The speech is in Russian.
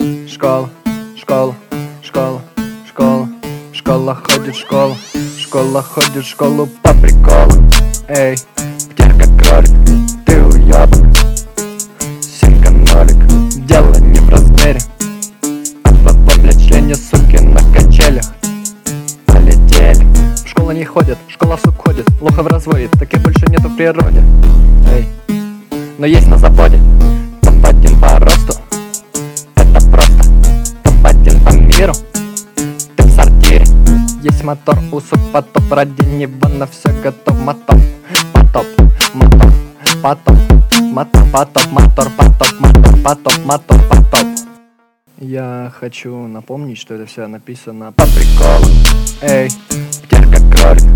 Школа, школа, школа, школа, школа ходит в школу, школа ходит в школу по приколу. Эй, птерка кролик, ты уёбок, синька нолик, дело не в размере, а в вовлечении суки на качелях. Полетели. В школу не ходят, школа в сук ходит, плохо в разводе, таких больше нету в природе. Эй, но есть на заводе топ-1 по росту. Это просто топ-1 по миру. Ты в сортире. Есть мотор, у сук потоп, ради него на все готов. Мотор, потоп, мотор, потоп, мотор, потоп, мотор, потоп, мотор, потоп, мотор, потоп. Я хочу напомнить, что это все написано по приколу. Эй, птерка кролик,